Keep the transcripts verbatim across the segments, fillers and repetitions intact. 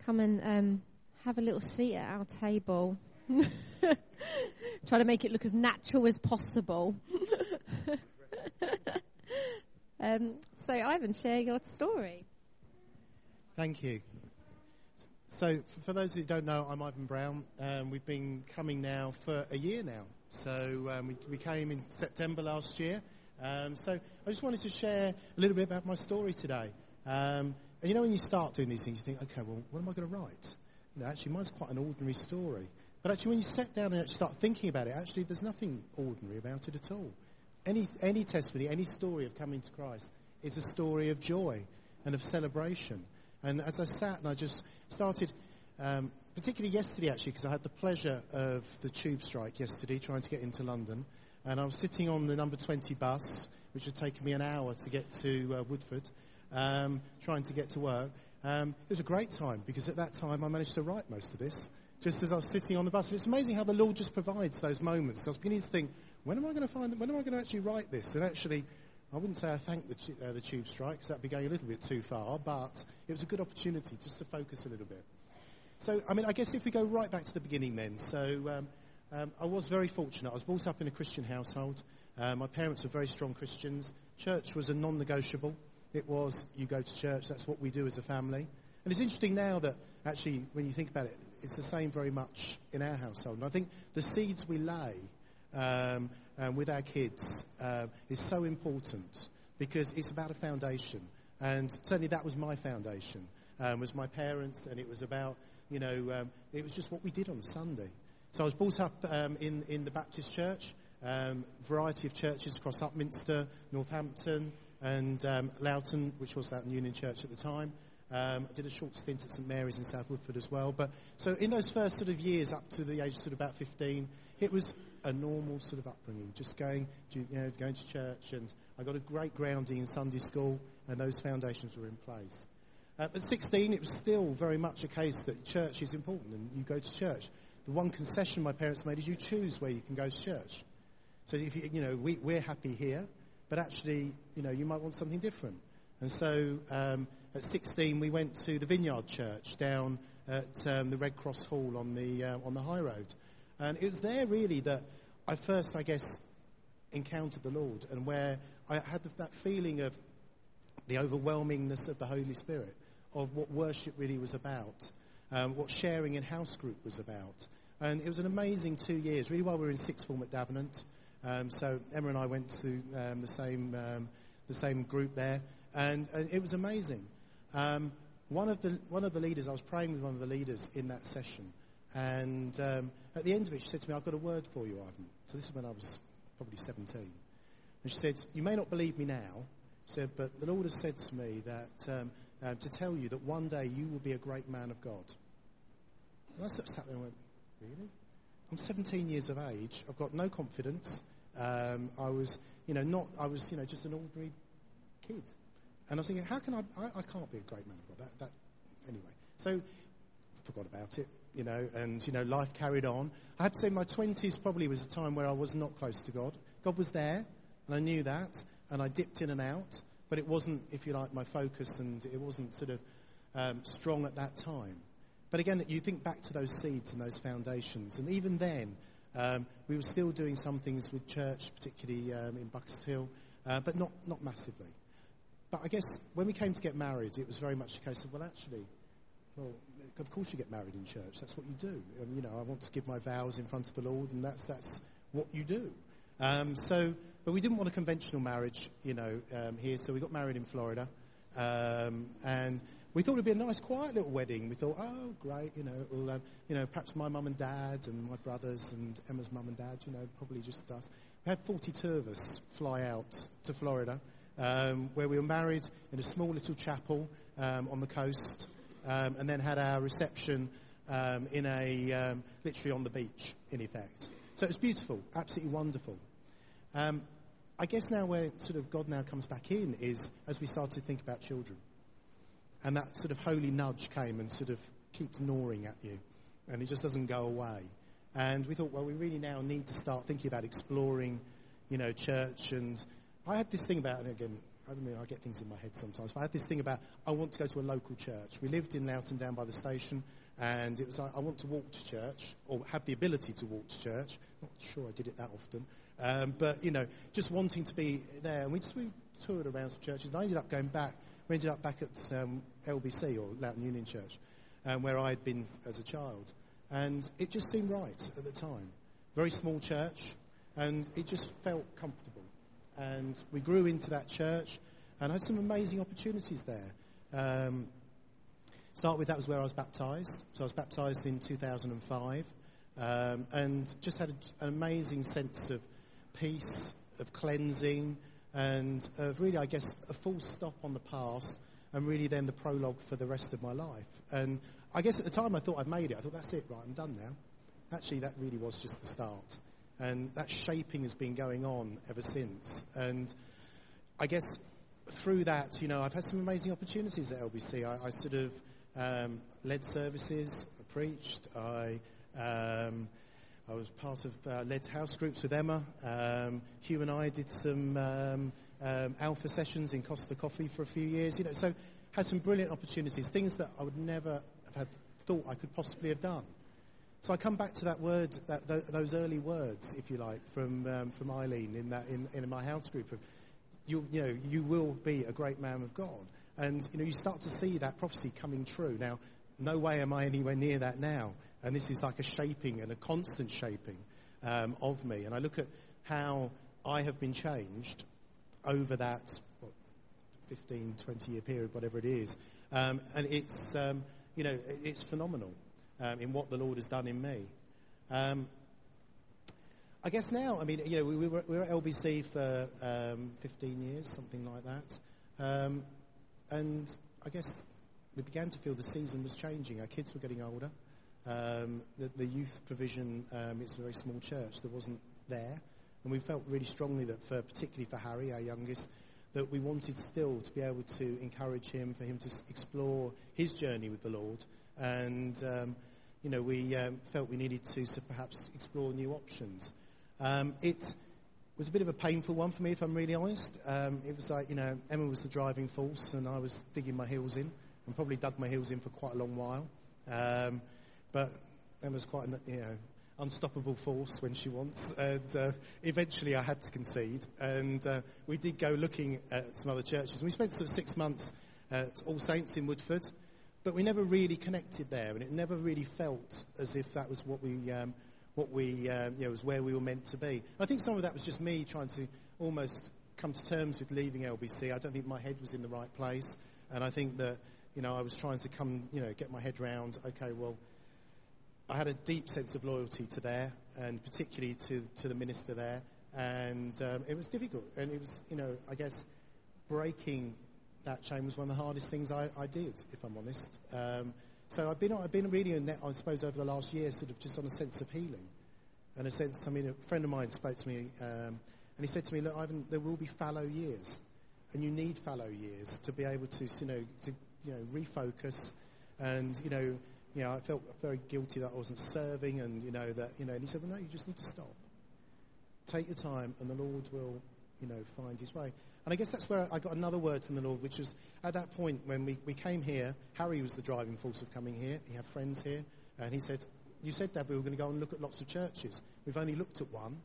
come and um, have a little seat at our table. Try to make it look as natural as possible. um, so, Ivan, share your story. Thank you. So, for those who don't know, I'm Ivan Brown. Um, we've been coming now for a year now. So, um, we, we came in September last year. Um, so, I just wanted to share a little bit about my story today. Um, and you know, when you start doing these things, you think, okay, well, what am I going to write? You know, actually, mine's quite an ordinary story. But actually, when you sit down and start thinking about it, actually, there's nothing ordinary about it at all. Any any testimony, any story of coming to Christ is a story of joy and of celebration. And as I sat and I just started, um, particularly yesterday, actually, because I had the pleasure of the tube strike yesterday, trying to get into London. And I was sitting on the number twenty bus, which had taken me an hour to get to uh, Woodford, um, trying to get to work. Um, it was a great time, because at that time I managed to write most of this, just as I was sitting on the bus. And it's amazing how the Lord just provides those moments. I was beginning to think, when am I going to find, when am I going to actually write this? And actually, I wouldn't say I thank the, tu- uh, the tube strike, because that would be going a little bit too far, but it was a good opportunity just to focus a little bit. So, I mean, I guess if we go right back to the beginning then, so um, um, I was very fortunate. I was brought up in a Christian household. Uh, my parents were very strong Christians. Church was a non-negotiable. It was, you go to church, that's what we do as a family. And it's interesting now that, actually, when you think about it, it's the same very much in our household. And I think the seeds we lay um, um, with our kids uh, is so important, because it's about a foundation. And certainly that was my foundation, um, was my parents, and it was about, you know, um, it was just what we did on a Sunday. So I was brought up um, in, in the Baptist church, um, variety of churches across Upminster, Northampton, and um, Loughton, which was Loughton Union Church at the time. Um, I did a short stint at St Mary's in South Woodford as well. But so in those first sort of years, up to the age of sort of about fifteen, it was a normal sort of upbringing, just going to, you know, going to church. And I got a great grounding in Sunday school, and those foundations were in place. Uh, at sixteen, it was still very much a case that church is important, and you go to church. The one concession my parents made is you choose where you can go to church. So if you, you know, we, we're happy here, but actually, you know, you might want something different. And so um, at sixteen, we went to the Vineyard Church down at um, the Red Cross Hall on the uh, on the high road. And it was there really that I first, I guess, encountered the Lord, and where I had the, that feeling of the overwhelmingness of the Holy Spirit, of what worship really was about, um, what sharing in house group was about. And it was an amazing two years, really, while we were in sixth form at Davenant. Um, so Emma and I went to um, the same um, the same group there. And, and it was amazing. Um, one of the one of the leaders, I was praying with one of the leaders in that session, and um, at the end of it, she said to me, "I've got a word for you, Ivan." So this is when I was probably seventeen. And she said, "You may not believe me now," she said, "but the Lord has said to me that um, uh, to tell you that one day you will be a great man of God." And I sort of sat there and went, "Really? I'm seventeen years of age. I've got no confidence. Um, I was, you know, not. I was, you know, just an ordinary kid." And I was thinking, how can I, I, I can't be a great man of God. That, that, anyway. So, I forgot about it, you know, and, you know, life carried on. I have to say my twenties probably was a time where I was not close to God. God was there, and I knew that, and I dipped in and out, but it wasn't, if you like, my focus, and it wasn't sort of um, strong at that time. But again, you think back to those seeds and those foundations, and even then, um, we were still doing some things with church, particularly um, in Buckest Hill, uh, but not, not massively. But I guess when we came to get married, it was very much a case of, well, actually, well, of course you get married in church. That's what you do. And, you know, I want to give my vows in front of the Lord, and that's that's what you do. Um, so, but we didn't want a conventional marriage, you know, um, here. So we got married in Florida, um, and we thought it'd be a nice, quiet little wedding. We thought, oh, great, you know, it'll, um, you know, perhaps my mum and dad and my brothers and Emma's mum and dad, you know, probably just us. We had forty-two of us fly out to Florida. Um, where we were married in a small little chapel um, on the coast, um, and then had our reception um, in a um, literally on the beach, in effect. So it was beautiful, absolutely wonderful. Um, I guess now where sort of God now comes back in is as we start to think about children, and that sort of holy nudge came and sort of keeps gnawing at you, and it just doesn't go away. And we thought, well, we really now need to start thinking about exploring, you know, church. And I had this thing about, and again, I don't know, I get things in my head sometimes, but I had this thing about I want to go to a local church. We lived in Loughton down by the station, and it was like I want to walk to church, or have the ability to walk to church. Not sure I did it that often, um, but, you know, just wanting to be there. And we just we toured around some churches, and I ended up going back. We ended up back at um, L B C, or Loughton Union Church, um, where I had been as a child. And it just seemed right at the time. Very small church, and it just felt comfortable. And we grew into that church and had some amazing opportunities there. Um, start with, that was where I was baptised. So I was baptised in two thousand five, um, and just had a, an amazing sense of peace, of cleansing, and of really, I guess, a full stop on the past, and really then the prologue for the rest of my life. And I guess at the time I thought I'd made it. I thought, that's it, right, I'm done now. Actually, that really was just the start. And that shaping has been going on ever since. And I guess through that, you know, I've had some amazing opportunities at L B C. I, I sort of um, led services, I preached, I um, I was part of uh, led house groups with Emma. Um, Hugh and I did some um, um, alpha sessions in Costa Coffee for a few years. You know, so had some brilliant opportunities, things that I would never have had thought I could possibly have done. So I come back to that word, that, th- those early words, if you like, from um, from Eileen in that in, in my house group of, you you know, you will be a great man of God, and you know you start to see that prophecy coming true. Now, no way am I anywhere near that now, and this is like a shaping and a constant shaping um, of me. And I look at how I have been changed over that what, fifteen, twenty year period, whatever it is, um, and it's um, you know it's phenomenal. Um, in what the Lord has done in me. Um, I guess now, I mean, you know, we, we, were, we were at L B C for um, fifteen years, something like that. Um, and I guess we began to feel the season was changing. Our kids were getting older. Um, the, the youth provision, um, it's a very small church, that wasn't there. And we felt really strongly that, for particularly for Harry, our youngest, that we wanted still to be able to encourage him, for him to s- explore his journey with the Lord. And, um, you know, we um, felt we needed to so perhaps explore new options. Um, it was a bit of a painful one for me, if I'm really honest. Um, it was like, you know, Emma was the driving force, and I was digging my heels in, and probably dug my heels in for quite a long while. Um, but Emma's quite a, you know, unstoppable force when she wants. And uh, eventually I had to concede. And uh, we did go looking at some other churches. And we spent sort of six months at All Saints in Woodford. But we never really connected there, and it never really felt as if that was what we, um, what we, um, you know, was where we were meant to be. I think some of that was just me trying to almost come to terms with leaving L B C. I don't think my head was in the right place, and I think that, you know, I was trying to come, you know, get my head round. Okay, well, I had a deep sense of loyalty to there, and particularly to to the minister there, and um, it was difficult, and it was, you know, I guess breaking that chain was one of the hardest things I, I did, if I'm honest. Um, so I've been, I've been really, in net, I suppose, over the last year, sort of just on a sense of healing. And a sense, I mean, a friend of mine spoke to me, um, and he said to me, look, Ivan, there will be fallow years. And you need fallow years to be able to, you know, to, you know, refocus. And, you know, you know, I felt very guilty that I wasn't serving, and, you know, that, you know, and he said, well, no, you just need to stop. Take your time, and the Lord will, you know, find his way. And I guess that's where I got another word from the Lord, which was at that point when we, we came here, Harry was the driving force of coming here. He had friends here. And he said, you said, Dad, we were going to go and look at lots of churches. We've only looked at one.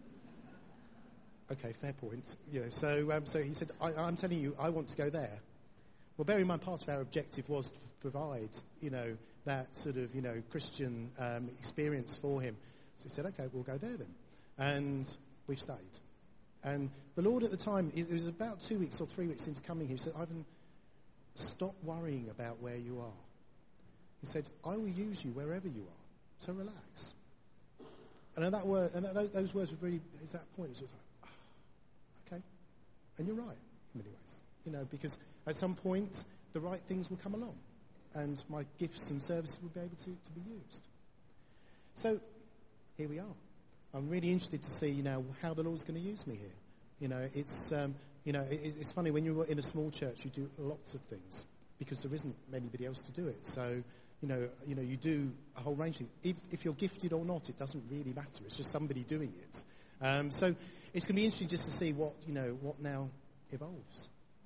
Okay, fair point. You know, so um, so he said, I, I'm telling you, I want to go there. Well, bear in mind, part of our objective was to provide, you know, that sort of, you know, Christian um, experience for him. So he said, okay, we'll go there then. And we've stayed. And the Lord at the time, it was about two weeks or three weeks into coming here, he said, Ivan, stop worrying about where you are. He said, I will use you wherever you are, so relax. And at that word, and that, those words were really, at that point, it was like, oh, okay. And you're right, in many ways. You know, because at some point, the right things will come along, and my gifts and services will be able to, to be used. So, here we are. I'm really interested to see, you know, how the Lord's going to use me here. You know, it's, um, you know, it, it's funny, when you're in a small church, you do lots of things because there isn't anybody else to do it. So, you know, you know, you do a whole range of things. If, if you're gifted or not, it doesn't really matter. It's just somebody doing it. Um, so it's going to be interesting just to see what, you know, what now evolves.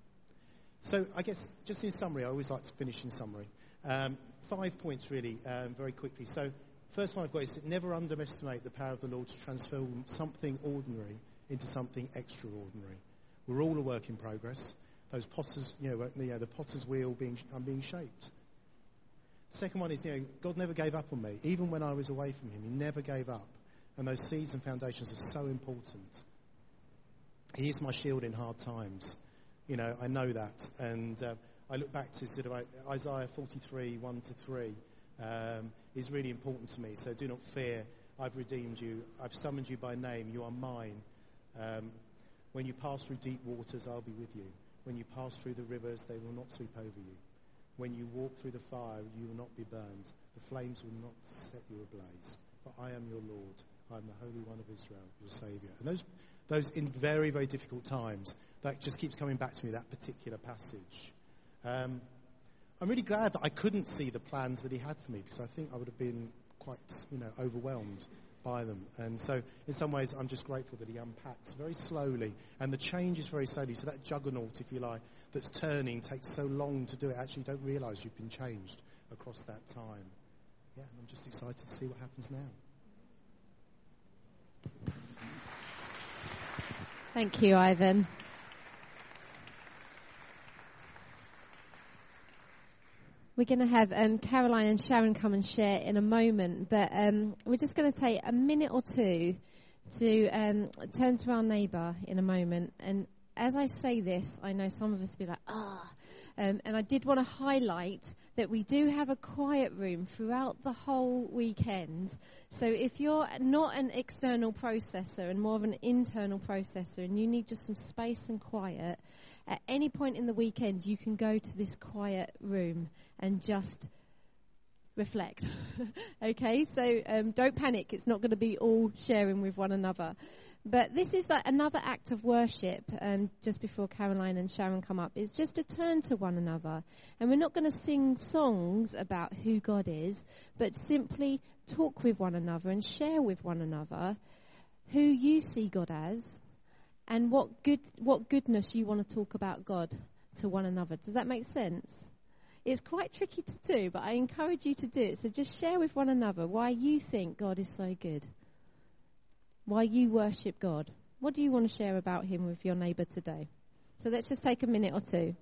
So I guess just in summary, I always like to finish in summary. Um, five points really, um, very quickly. So first one I've got is never underestimate the power of the Lord to transform something ordinary into something extraordinary. We're all a work in progress. Those potters, you know, you know the potter's wheel being, I'm being shaped. The second one is, you know, God never gave up on me. Even when I was away from him, he never gave up. And those seeds and foundations are so important. He is my shield in hard times. You know, I know that. And uh, I look back to sort of Isaiah forty-three, one to three, um, is really important to me. So do not fear. I've redeemed you. I've summoned you by name. You are mine. Um, when you pass through deep waters, I'll be with you. When you pass through the rivers, they will not sweep over you. When you walk through the fire, you will not be burned. The flames will not set you ablaze. For I am your Lord. I am the Holy One of Israel, your Saviour. And those, those in very, very difficult times, that just keeps coming back to me, that particular passage. Um, I'm really glad that I couldn't see the plans that he had for me, because I think I would have been quite, you know, overwhelmed by them. And so in some ways I'm just grateful that he unpacks very slowly, and the change is very slowly. So that juggernaut, if you like, that's turning takes so long to do it. Actually, you don't realise you've been changed across that time. Yeah, and I'm just excited to see what happens now. Thank you, Ivan. We're going to have um, Caroline and Sharon come and share in a moment, but um, we're just going to take a minute or two to um, turn to our neighbour in a moment. And as I say this, I know some of us will be like, ah. Um, and I did want to highlight that we do have a quiet room throughout the whole weekend. So if you're not an external processor and more of an internal processor and you need just some space and quiet, at any point in the weekend you can go to this quiet room and just reflect. Okay, so um, don't panic. It's not going to be all sharing with one another. But this is like another act of worship, um, just before Caroline and Sharon come up, is just to turn to one another. And we're not going to sing songs about who God is, but simply talk with one another and share with one another who you see God as and what good what goodness you want to talk about God to one another. Does that make sense? It's quite tricky to do, but I encourage you to do it. So just share with one another why you think God is so good. Why you worship God. What do you want to share about him with your neighbour today? So let's just take a minute or two.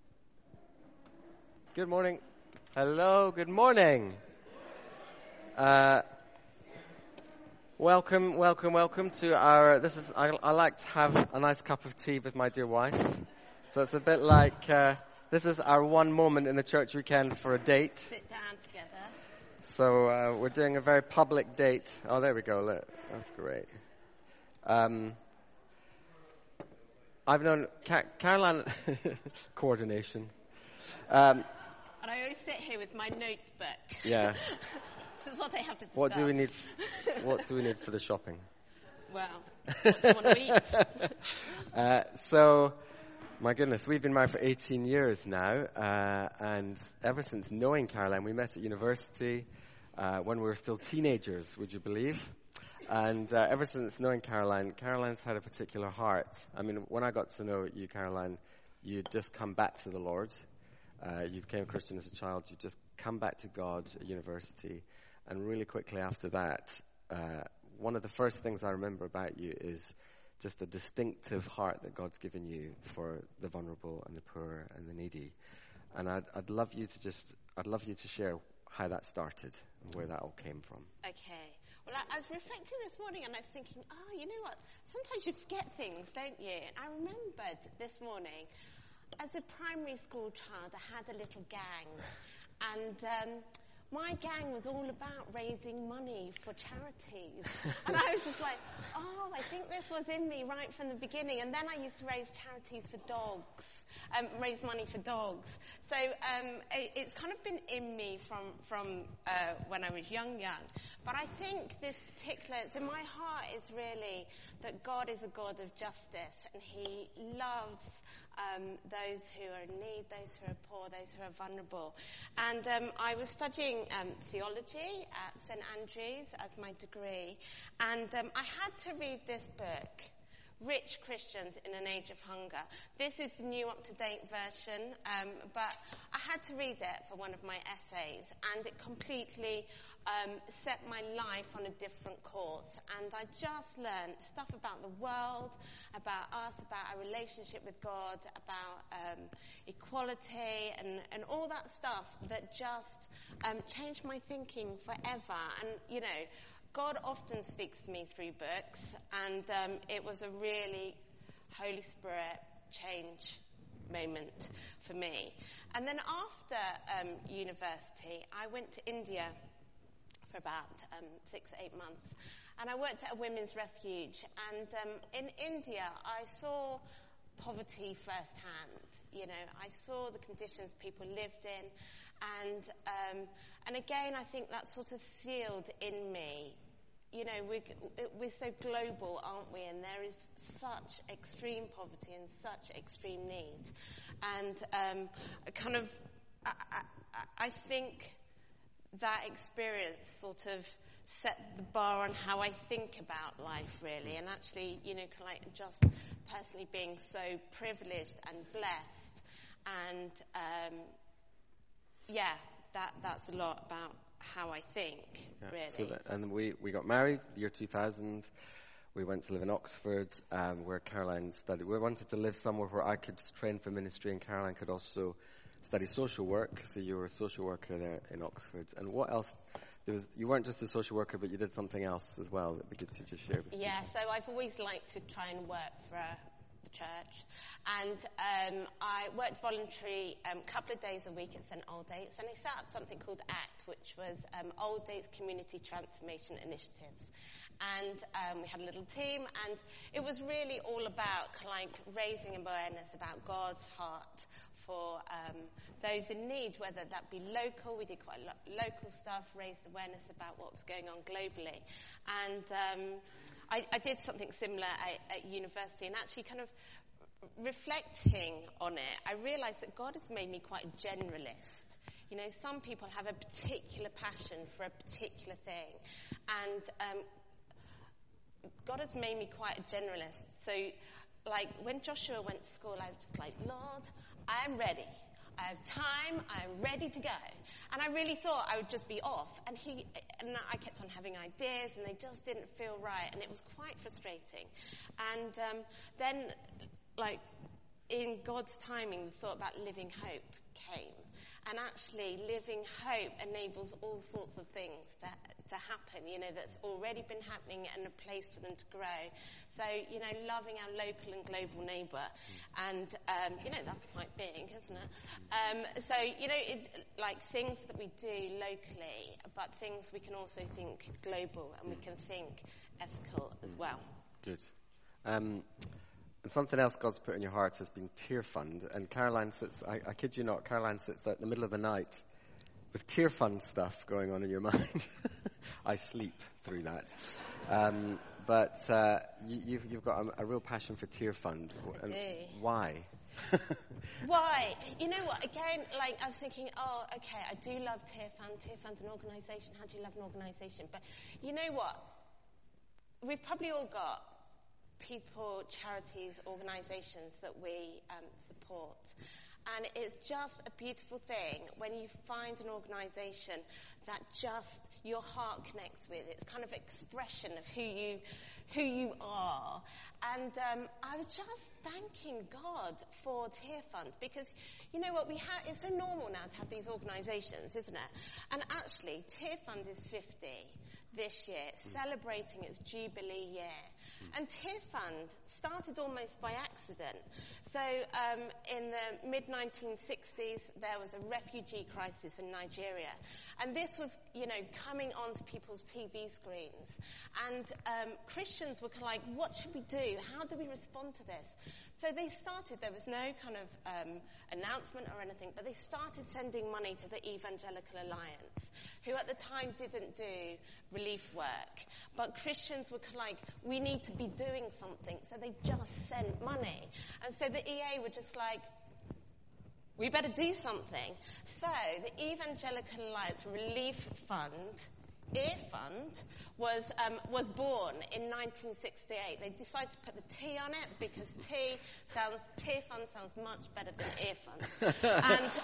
Good morning. Hello, good morning. Uh, welcome, welcome, welcome to our, this is, I, I like to have a nice cup of tea with my dear wife. So it's a bit like, uh, this is our one moment in the church weekend for a date. Sit down together. So uh, we're doing a very public date. Oh, there we go. Look, that's great. Um, I've known Ca- Caroline coordination. Um, and I always sit here with my notebook. Yeah. This is what I have to discuss. What do we need? What do we need for the shopping? Well, what do you want to eat? uh, so, my goodness, we've been married for eighteen years now, uh, and ever since knowing Caroline, we met at university uh, when we were still teenagers. Would you believe? And uh, ever since knowing Caroline, Caroline's had a particular heart. I mean, when I got to know you, Caroline, you'd just come back to the Lord. Uh, you became a Christian as a child. You just come back to God at university. And really quickly after that, uh, one of the first things I remember about you is just a distinctive heart that God's given you for the vulnerable and the poor and the needy. And I'd, I'd love you to just, I'd love you to share how that started and where that all came from. Okay. Well, I, I was reflecting this morning and I was thinking, oh, you know what? Sometimes you forget things, don't you? And I remembered this morning, as a primary school child, I had a little gang. And um, my gang was all about raising money for charities. And I was just like, oh, I think this was in me right from the beginning. And then I used to raise charities for dogs, um, raise money for dogs. So um, it, it's kind of been in me from, from uh, when I was young, young. But I think this particular, so my heart is really that God is a God of justice, and he loves um, those who are in need, those who are poor, those who are vulnerable. And um, I was studying um, theology at St Andrews as my degree, and um, I had to read this book, Rich Christians in an Age of Hunger. This is the new up-to-date version, um, but I had to read it for one of my essays, and it completely um, set my life on a different course. And I just learned stuff about the world, about us, about our relationship with God, about um, equality, and, and all that stuff that just um, changed my thinking forever. And, you know, God often speaks to me through books, and um, it was a really Holy Spirit change moment for me. And then after um, university, I went to India for about um, six, eight months, and I worked at a women's refuge. And um, in India, I saw poverty firsthand. You know, I saw the conditions people lived in, and um, and again, I think that sort of sealed in me. You know, we're, we're so global, aren't we? And there is such extreme poverty and such extreme need. And um, kind of, I, I, I think that experience sort of set the bar on how I think about life, really. And actually, you know, like just personally being so privileged and blessed. And um, yeah, that that's a lot about how I think, yeah, really. So that, and we, we got married the year two thousand. We went to live in Oxford, um, where Caroline studied. We wanted to live somewhere where I could train for ministry, and Caroline could also study social work. So you were a social worker there in Oxford. And what else? There was, you weren't just a social worker, but you did something else as well that we could just share with you. Yeah, so I've always liked to try and work for uh, the church. And um, I worked voluntary a um, couple of days a week at St Aldate's, and I set up something called ACT, which was um, Aldate's Community Transformation Initiatives. And um, we had a little team, and it was really all about like raising awareness about God's heart for um, those in need, whether that be local. We did quite a lot local stuff, raised awareness about what was going on globally. And um, I, I did something similar at, at university, and actually kind of reflecting on it, I realised that God has made me quite a generalist. You know, some people have a particular passion for a particular thing, and um, God has made me quite a generalist. So, like, when Joshua went to school, I was just like, Lord, I am ready. I have time. I am ready to go. And I really thought I would just be off. And he, and I kept on having ideas, and they just didn't feel right, and it was quite frustrating. And um, then, like, in God's timing, the thought about living hope came. And actually, living hope enables all sorts of things to, to happen, you know, that's already been happening and a place for them to grow. So, you know, loving our local and global neighbour. And, um, you know, that's quite big, isn't it? Um, so, you know, it, like things that we do locally, but things we can also think global, and we can think ethical as well. Good. Um, And something else God's put in your heart has been Tear Fund. And Caroline sits, I, I kid you not, Caroline sits out in the middle of the night with Tear Fund stuff going on in your mind. I sleep through that. Um, but uh, you, you've, you've got a, a real passion for Tear Fund. I do. Why? Why? You know what? Again, like I was thinking, oh, okay, I do love Tear Fund. Tear Fund's an organisation. How do you love an organisation? But you know what? We've probably all got people, charities, organisations that we um, support. And it's just a beautiful thing when you find an organisation that just your heart connects with. It's kind of expression of who you who you are. And um, I was just thanking God for Tear Fund, because you know what, we have, it's so normal now to have these organisations, isn't it? And actually, Tear Fund is fifty this year, celebrating its Jubilee year. And Tear Fund started almost by accident. So um, in the mid nineteen sixties, there was a refugee crisis in Nigeria. And this was, you know, coming onto people's T V screens. And um, Christians were kind of like, what should we do? How do we respond to this? So they started, there was no kind of um, announcement or anything, but they started sending money to the Evangelical Alliance, who at the time didn't do relief work. But Christians were kind of like, we need to be doing something, so they just sent money. And so the E A were just like, we better do something. So the Evangelical Alliance Relief Fund Ear Fund was um, was born in nineteen sixty-eight. They decided to put the T on it because T sounds Tear Fund sounds much better than Ear Fund. And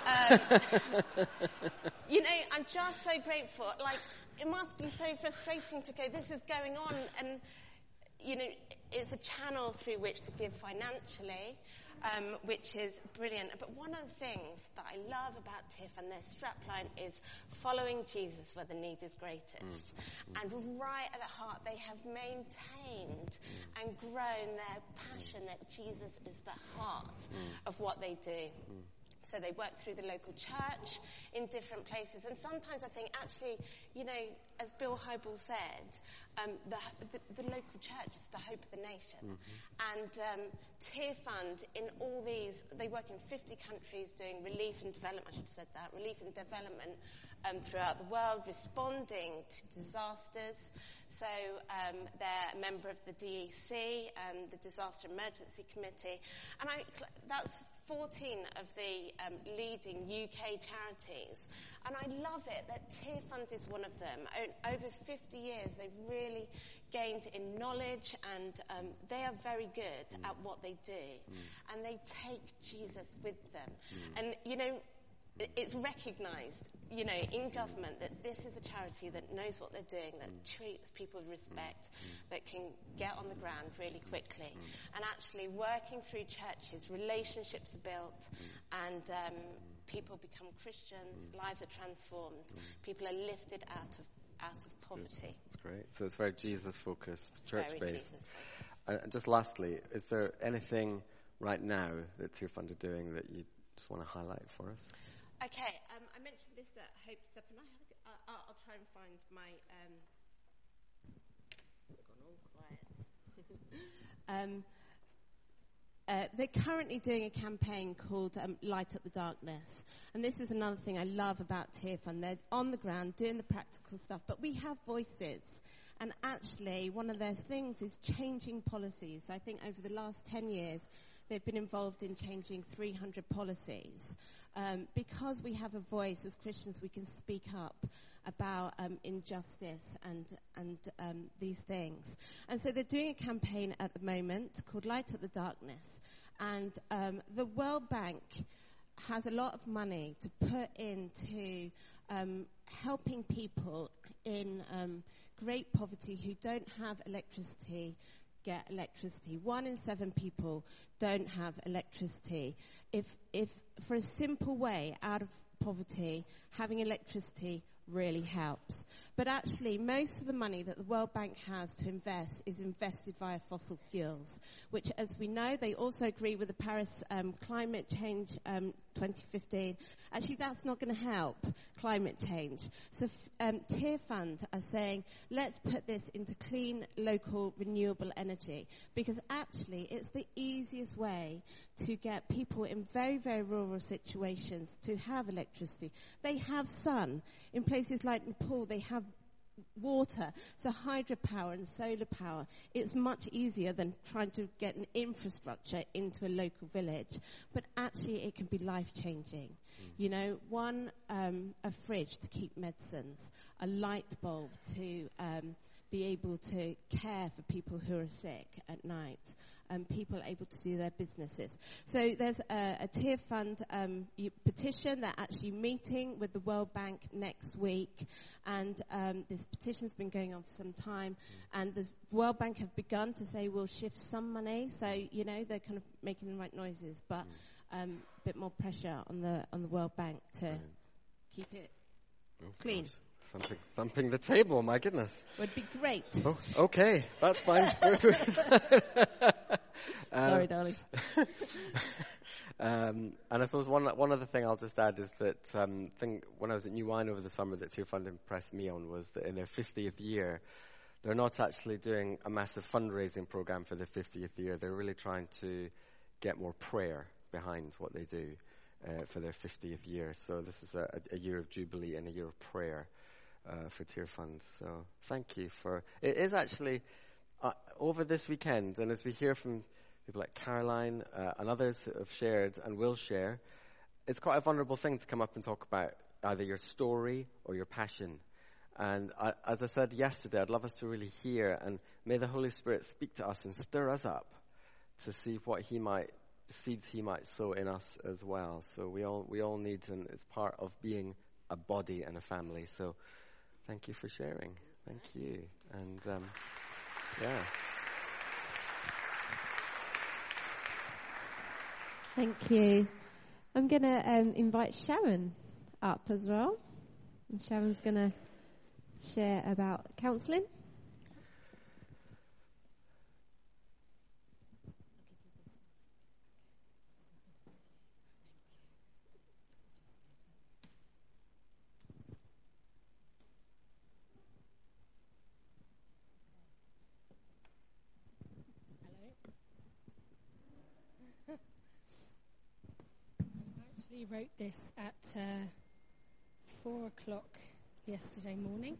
um, you know, I'm just so grateful. Like, it must be so frustrating to go, this is going on, and you know, it's a channel through which to give financially. Um, which is brilliant. But one of the things that I love about T I F and their strapline is following Jesus where the need is greatest. Mm. And right at the heart, they have maintained mm. and grown their passion that Jesus is the heart mm. of what they do. Mm. So they work through the local church in different places. And sometimes I think, actually, you know, as Bill Hybel said, um, the, the, the local church is the hope of the nation. Mm-hmm. And um, Tear Fund, in all these, they work in fifty countries doing relief and development, I should have said that, relief and development um, throughout the world, responding to disasters. So um, they're a member of the D E C, um, the Disaster Emergency Committee. And I, that's fourteen of the um, leading U K charities, and I love it that Tear Fund is one of them. O- over fifty years, they've really gained in knowledge, and um, they are very good mm. at what they do, mm. and they take Jesus with them. Mm. And you know, it, it's recognised, you know, in government that this is a charity that knows what they're doing, that mm. treats people with respect, mm. that can get on the ground really quickly. Mm. And actually working through churches, relationships are built, mm. and um, people become Christians, mm. lives are transformed, mm. people are lifted out of out of poverty. That's great. So it's very Jesus-focused, church-based. Jesus uh, and just lastly, is there anything right now that Tear Fund are doing that you just want to highlight for us? Okay, um, I mentioned this at Hope Step, and I have, uh, I'll, I'll try and find my. Um, gone all quiet. um, uh, they're currently doing a campaign called um, Light Up the Darkness, and this is another thing I love about Tear Fund. They're on the ground doing the practical stuff, but we have voices. And actually, one of their things is changing policies. So I think over the last ten years, they've been involved in changing three hundred policies. Um, because we have a voice as Christians, we can speak up about um, injustice and and um, these things. And so they're doing a campaign at the moment called Light Up the Darkness. And um, the World Bank has a lot of money to put into um, helping people in um, great poverty who don't have electricity get electricity. One in seven people don't have electricity. If if for a simple way out of poverty, having electricity really helps. But actually, most of the money that the World Bank has to invest is invested via fossil fuels, which, as we know, they also agree with the Paris um, climate change um, twenty fifteen. Actually, that's not going to help climate change. So um, Tear Fund are saying, let's put this into clean, local, renewable energy, because actually it's the easiest way to get people in very, very rural situations to have electricity. They have sun. In places like Nepal, they have water. So hydropower and solar power, it's much easier than trying to get an infrastructure into a local village. But actually it can be life-changing. Mm. You know, one, um, a fridge to keep medicines, a light bulb to um, be able to care for people who are sick at night, and people able to do their businesses. So there's a, a Tear Fund um, petition. They're actually meeting with the World Bank next week, and um, this petition's been going on for some time, and the World Bank have begun to say we'll shift some money, so, you know, they're kind of making the right noises, but um, a bit more pressure on the on the World Bank to right. keep it oh, clean. Gosh. Thumping, thumping the table, my goodness. Would be great. Oh, okay, that's fine. um, Sorry, darling. um, and I suppose one one other thing I'll just add is that um, thing when I was at New Wine over the summer that Tear Fund impressed me on was that in their fiftieth year, they're not actually doing a massive fundraising program for their fiftieth year. They're really trying to get more prayer behind what they do uh, for their fiftieth year. So this is a, a year of jubilee and a year of prayer. Uh, for Tear Fund. So thank you for... It is actually, uh, over this weekend, and as we hear from people like Caroline uh, and others who have shared and will share, it's quite a vulnerable thing to come up and talk about either your story or your passion. And I, as I said yesterday, I'd love us to really hear, and may the Holy Spirit speak to us and stir us up to see what He might, seeds He might sow in us as well. So we all we all need, and it's part of being a body and a family. So thank you for sharing. Thank you. And um, yeah. Thank you. I'm going to um, invite Sharon up as well. And Sharon's going to share about counselling. I wrote this at uh, four o'clock yesterday morning.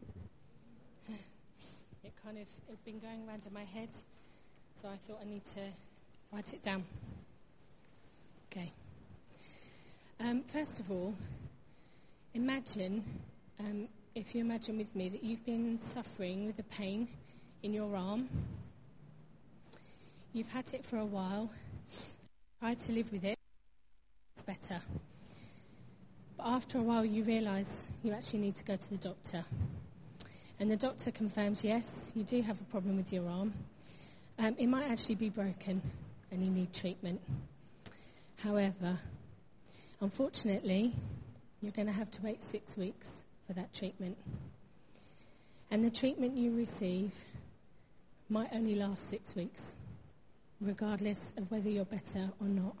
It kind of had been going around in my head, so I thought I need to write it down. Okay. Um, first of all, imagine, um, if you imagine with me, that you've been suffering with a pain in your arm. You've had it for a while. Try to live with it. It's better. But after a while you realise you actually need to go to the doctor. And the doctor confirms, yes, you do have a problem with your arm. Um, it might actually be broken and you need treatment. However, unfortunately, you're going to have to wait six weeks for that treatment. And the treatment you receive might only last six weeks, regardless of whether you're better or not.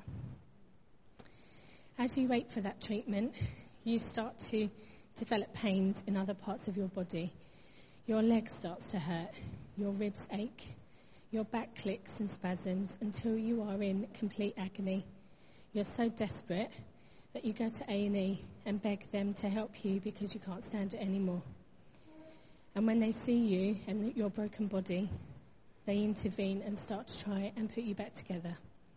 As you wait for that treatment, you start to develop pains in other parts of your body. Your leg starts to hurt, your ribs ache, your back clicks and spasms until you are in complete agony. You're so desperate that you go to A and E and beg them to help you because you can't stand it anymore. And when they see you and your broken body, they intervene and start to try and put you back together.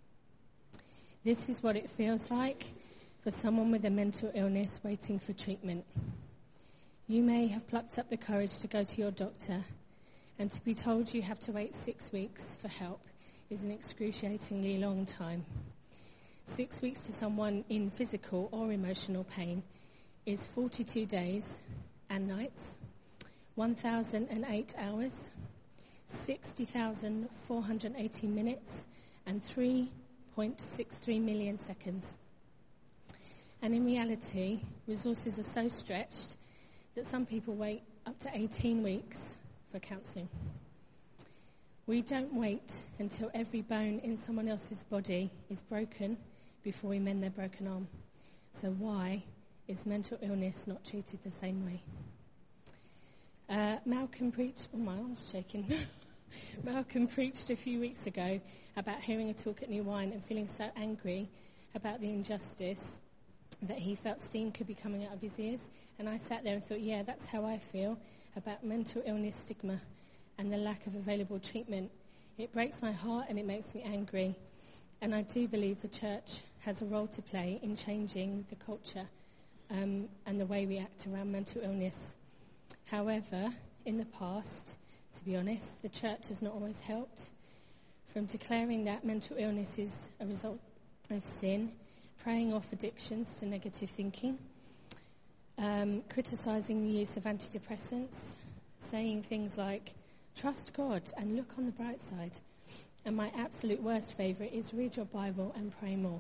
This is what it feels like for someone with a mental illness waiting for treatment. You may have plucked up the courage to go to your doctor, and to be told you have to wait six weeks for help is an excruciatingly long time. Six weeks to someone in physical or emotional pain is forty-two days and nights, one thousand eight hours, sixty thousand four hundred eighty minutes, and three point six three million seconds. And in reality, resources are so stretched that some people wait up to eighteen weeks for counselling. We don't wait until every bone in someone else's body is broken before we mend their broken arm. So why is mental illness not treated the same way? Uh, Malcolm preached, oh my arm's shaking. Malcolm preached a few weeks ago about hearing a talk at New Wine and feeling so angry about the injustice that he felt steam could be coming out of his ears. And I sat there and thought, yeah, that's how I feel about mental illness stigma and the lack of available treatment. It breaks my heart and it makes me angry. And I do believe the church has a role to play in changing the culture um, and the way we act around mental illness. However, in the past, to be honest, the church has not always helped. From declaring that mental illness is a result of sin, praying off addictions to negative thinking, um, criticising the use of antidepressants, saying things like, trust God and look on the bright side. And my absolute worst favourite is read your Bible and pray more.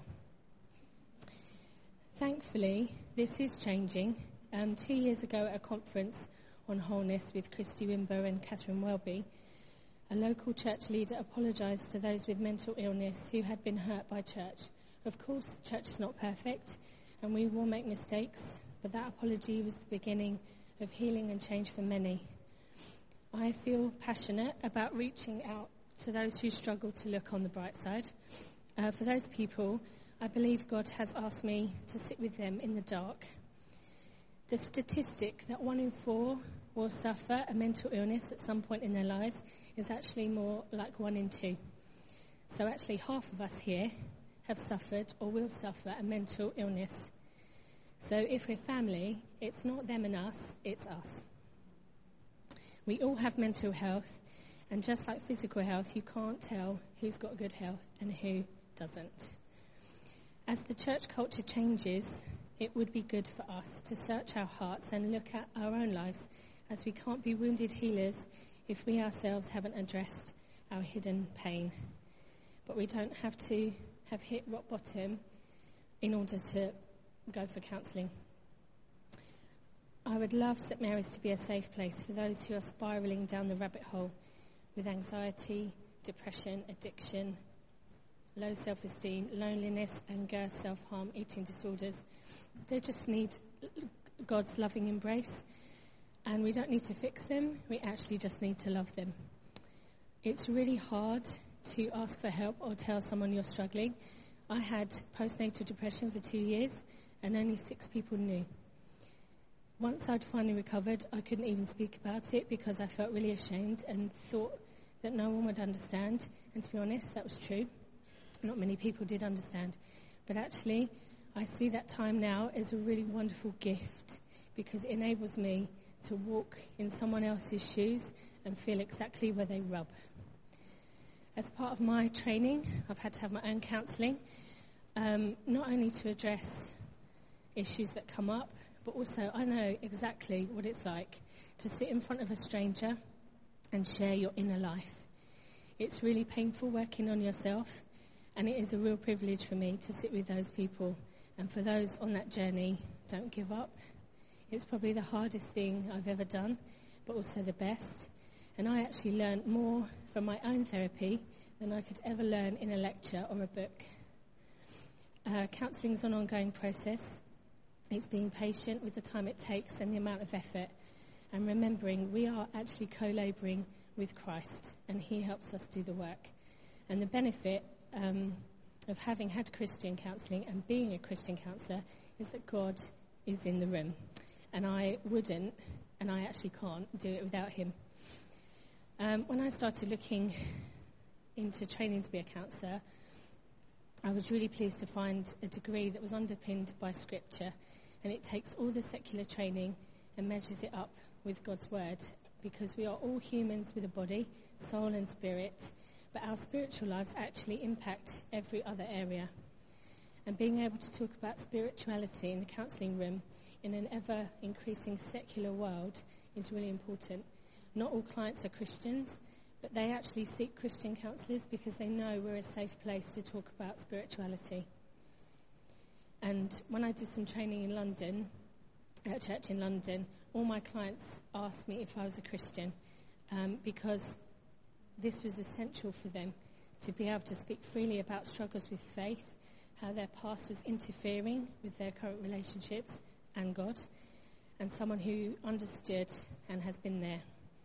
Thankfully, this is changing. Um, two years ago at a conference on wholeness with Christy Wimber and Catherine Welby, a local church leader apologised to those with mental illness who had been hurt by church. Of course, the church is not perfect, and we will make mistakes, but that apology was the beginning of healing and change for many. I feel passionate about reaching out to those who struggle to look on the bright side. Uh, for those people, I believe God has asked me to sit with them in the dark. The statistic that one in four will suffer a mental illness at some point in their lives is actually more like one in two. So actually half of us here have suffered or will suffer a mental illness. So if we're family, it's not them and us, it's us. We all have mental health, and just like physical health, you can't tell who's got good health and who doesn't. As the church culture changes, it would be good for us to search our hearts and look at our own lives, as we can't be wounded healers if we ourselves haven't addressed our hidden pain. But we don't have to have hit rock bottom in order to go for counselling. I would love St Mary's to be a safe place for those who are spiralling down the rabbit hole with anxiety, depression, addiction, low self-esteem, loneliness, anger, self-harm, eating disorders. They just need God's loving embrace, and we don't need to fix them. We actually just need to love them. It's really hard to ask for help or tell someone you're struggling. I had postnatal depression for two years, and only six people knew. Once I'd finally recovered, I couldn't even speak about it because I felt really ashamed and thought that no one would understand. And to be honest, that was true. Not many people did understand. But actually, I see that time now as a really wonderful gift because it enables me to walk in someone else's shoes and feel exactly where they rub. As part of my training, I've had to have my own counselling, um, not only to address issues that come up, but also I know exactly what it's like to sit in front of a stranger and share your inner life. It's really painful working on yourself, and it is a real privilege for me to sit with those people. And for those on that journey, don't give up. It's probably the hardest thing I've ever done, but also the best. And I actually learned more from my own therapy than I could ever learn in a lecture or a book. Uh, counselling is an ongoing process. It's being patient with the time it takes and the amount of effort, and remembering we are actually co-labouring with Christ, and he helps us do the work. And the benefit um, of having had Christian counselling and being a Christian counsellor is that God is in the room, and I wouldn't, and I actually can't do it without him. Um, when I started looking into training to be a counsellor, I was really pleased to find a degree that was underpinned by Scripture, and it takes all the secular training and measures it up with God's word, because we are all humans with a body, soul and spirit, but our spiritual lives actually impact every other area. And being able to talk about spirituality in the counselling room in an ever-increasing secular world is really important. Not all clients are Christians, but they actually seek Christian counsellors because they know we're a safe place to talk about spirituality. And when I did some training in London, at a church in London, all my clients asked me if I was a Christian, um, because this was essential for them to be able to speak freely about struggles with faith, how their past was interfering with their current relationships and God, and someone who understood and has been there.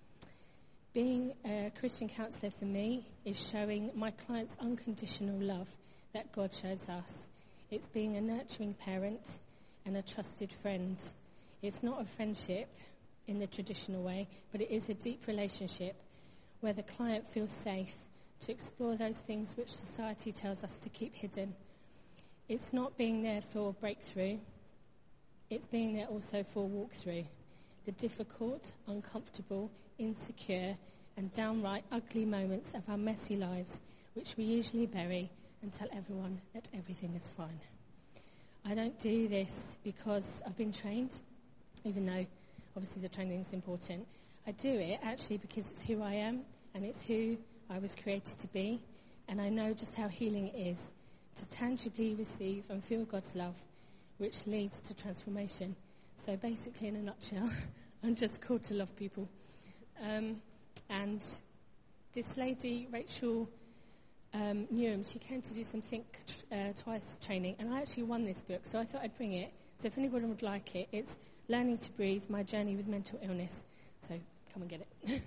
Being a Christian counsellor for me is showing my clients unconditional love that God shows us. It's being a nurturing parent and a trusted friend. It's not a friendship in the traditional way, but it is a deep relationship where the client feels safe to explore those things which society tells us to keep hidden. It's not being there for breakthrough. It's being there also for walkthrough. The difficult, uncomfortable, insecure, and downright ugly moments of our messy lives, which we usually bury and tell everyone that everything is fine. I don't do this because I've been trained, even though obviously the training is important. I do it actually because it's who I am and it's who I was created to be, and I know just how healing it is to tangibly receive and feel God's love, which leads to transformation. So basically, in a nutshell, I'm just called to love people. Um, and this lady, Rachel Um, Newham, she came to do some Think uh, Twice training, and I actually won this book, so I thought I'd bring it. So if anyone would like it, it's Learning to Breathe, My Journey with Mental Illness. So come and get it.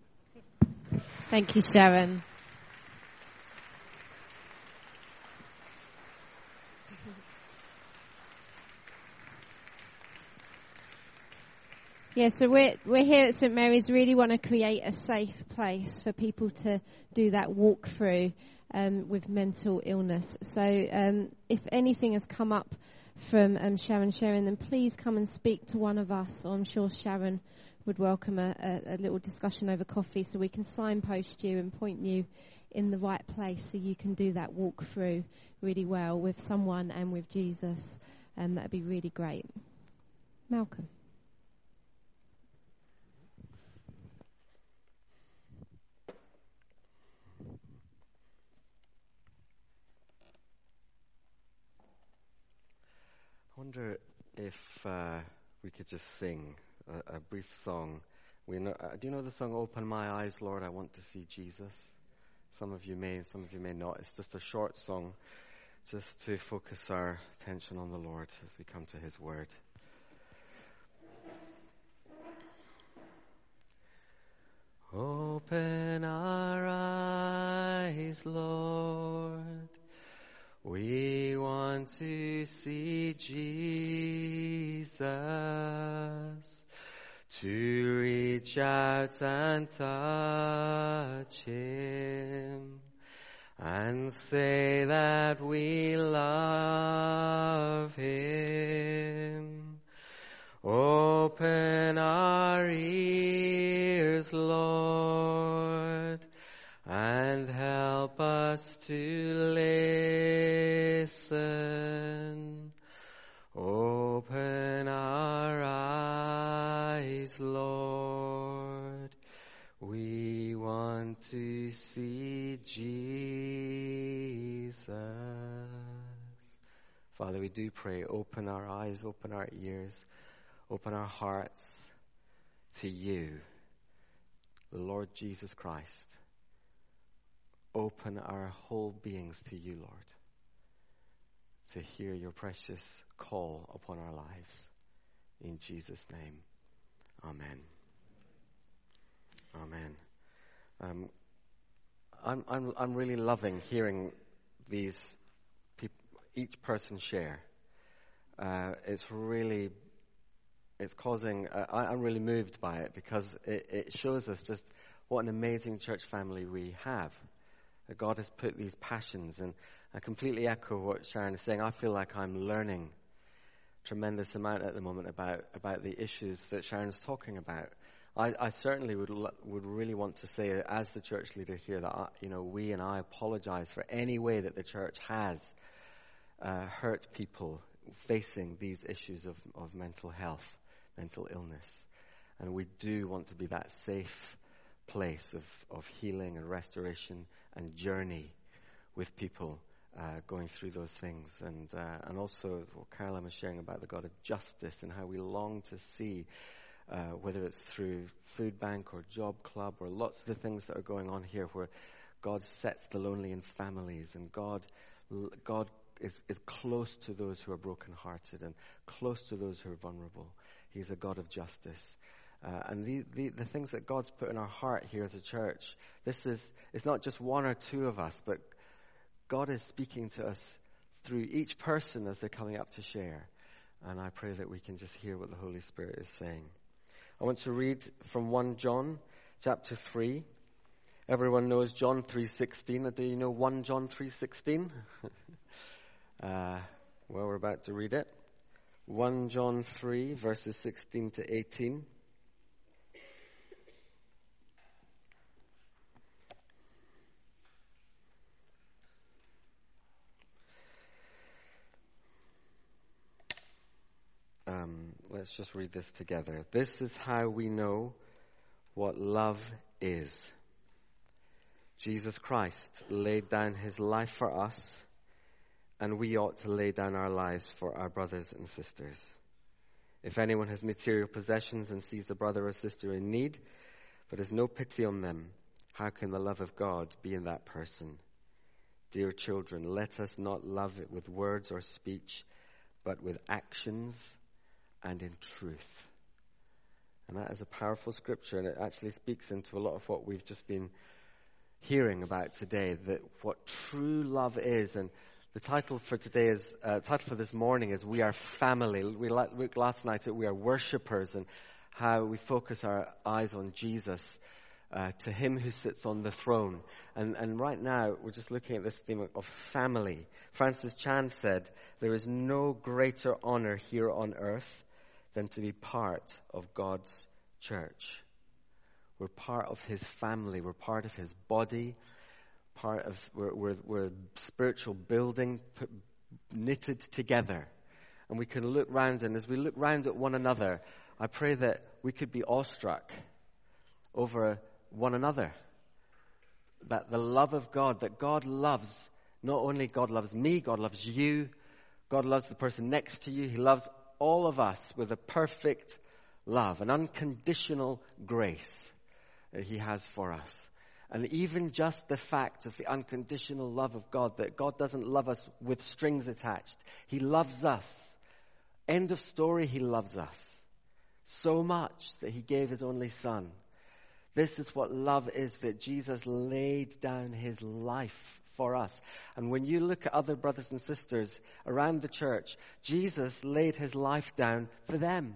Thank you, Sharon. Yeah, so we're, we're here at St Mary's, really want to create a safe place for people to do that walk through um, with mental illness. So um, if anything has come up from um, Sharon sharing, then please come and speak to one of us, or I'm sure Sharon would welcome a, a, a little discussion over coffee so we can signpost you and point you in the right place so you can do that walk through really well with someone and with Jesus. And that'd be really great. Malcolm. I wonder if uh, we could just sing a, a brief song. We know, uh, do you know the song "Open My Eyes, Lord, I Want to See Jesus"? Some of you may, some of you may not. It's just a short song, just to focus our attention on the Lord as we come to His Word. Open our eyes, Lord. We want to see Jesus, to reach out and touch Him, and say that we love Him. Open our ears, Lord, and help us to listen. Open our eyes, Lord. We want to see Jesus. Father, we do pray, open our eyes, open our ears, open our hearts to you, the Lord Jesus Christ. Open our whole beings to you, Lord, to hear your precious call upon our lives. In Jesus' name, amen. Amen. Um, I'm, I'm, I'm really loving hearing these peop- each person share. Uh, it's really, it's causing, uh, I, I'm really moved by it because it, it shows us just what an amazing church family we have. That God has put these passions, and I completely echo what Sharon is saying. I feel like I'm learning a tremendous amount at the moment about, about the issues that Sharon's talking about. I, I certainly would would really want to say, as the church leader here, that I, you know we and I apologize for any way that the church has uh, hurt people facing these issues of, of mental health, mental illness, and we do want to be that safe place of, of healing and restoration and journey with people uh, going through those things. And uh, and also what Caroline was sharing about the God of justice and how we long to see, uh, whether it's through Food Bank or Job Club or lots of the things that are going on here where God sets the lonely in families, and God God is, is close to those who are brokenhearted and close to those who are vulnerable. He's a God of justice. Uh, and the, the, the things that God's put in our heart here as a church, this is, it's not just one or two of us, but God is speaking to us through each person as they're coming up to share. And I pray that we can just hear what the Holy Spirit is saying. I want to read from First John chapter three. Everyone knows John three sixteen. Do you know First John three sixteen? uh, well, we're about to read it. First John three, verses sixteen to eighteen. Um, let's just read this together. This is how we know what love is. Jesus Christ laid down his life for us, and we ought to lay down our lives for our brothers and sisters. If anyone has material possessions and sees a brother or sister in need, but has no pity on them, how can the love of God be in that person? Dear children, let us not love it with words or speech, but with actions and in truth. And that is a powerful scripture, and it actually speaks into a lot of what we've just been hearing about today, that what true love is. And the title for today is, uh, title for this morning is We Are Family. We looked last night at We Are Worshippers, and how we focus our eyes on Jesus, uh, to him who sits on the throne. And, and right now, we're just looking at this theme of family. Francis Chan said, there is no greater honor here on earth than to be part of God's church. We're part of his family. We're part of his body. Part of we're we're, we're spiritual building put, knitted together, and we can look round. And as we look round at one another, I pray that we could be awestruck over one another. That the love of God, that God loves, not only God loves me, God loves you, God loves the person next to you. He loves all of us with a perfect love, an unconditional grace that he has for us. And even just the fact of the unconditional love of God, that God doesn't love us with strings attached. He loves us. End of story, he loves us so much that he gave his only son. This is what love is, that Jesus laid down his life for us. And when you look at other brothers and sisters around the church, Jesus laid his life down for them.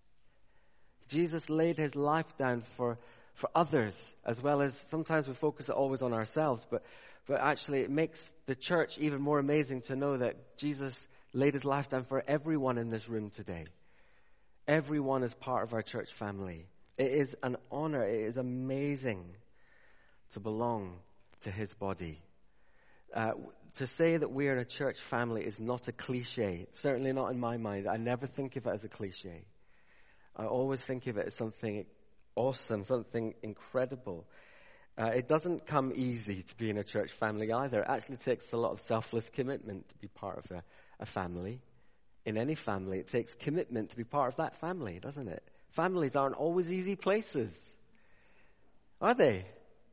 Jesus laid his life down for, for others, as well as sometimes we focus always on ourselves, but, but actually it makes the church even more amazing to know that Jesus laid his life down for everyone in this room today. Everyone is part of our church family. It is an honor. It is amazing to belong to his body. Uh, to say that we are a church family is not a cliche. Certainly not in my mind. I never think of it as a cliche. I always think of it as something awesome, something incredible. Uh, it doesn't come easy to be in a church family either. It actually takes a lot of selfless commitment to be part of a, a family. In any family, it takes commitment to be part of that family, doesn't it? Families aren't always easy places, are they?